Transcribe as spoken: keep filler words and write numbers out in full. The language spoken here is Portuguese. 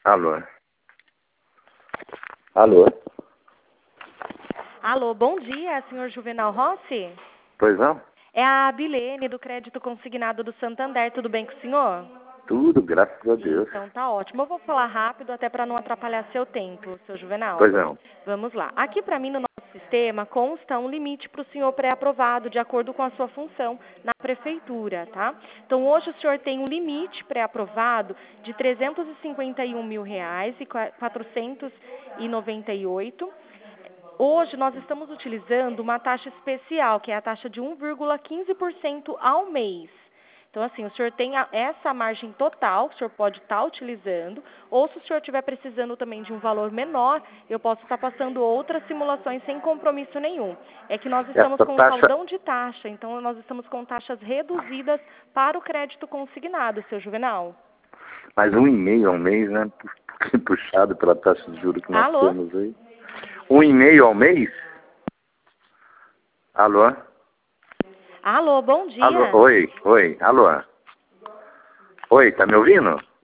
Alô? Alô? Alô, bom dia, senhor Juvenal Rossi? Pois não? É a Bilene do Crédito Consignado do Santander, tudo bem com o senhor? Tudo, graças a Deus. Então tá ótimo. Eu vou falar rápido até para não atrapalhar seu tempo, seu Juvenal. Pois não. Vamos lá. Aqui para mim no nosso sistema consta um limite para o senhor pré-aprovado de acordo com a sua função na prefeitura, tá? Então hoje o senhor tem um limite pré-aprovado de trezentos e cinquenta e um mil reais e quatrocentos e noventa e oito. Hoje nós estamos utilizando uma taxa especial, que é a taxa de um vírgula quinze por cento ao mês. Então, assim, o senhor tem a, essa margem total que o senhor pode estar utilizando, ou se o senhor estiver precisando também de um valor menor, eu posso estar passando outras simulações sem compromisso nenhum. É que nós estamos Essa com um taxa, saldão de taxa, então nós estamos com taxas reduzidas para o crédito consignado, seu Juvenal. mais um e meio ao mês, né? Puxado pela taxa de juros que nós Alô? temos aí. Um e meio ao mês? Alô? Alô, bom dia. Alô? Oi, oi, alô? Oi, tá me ouvindo?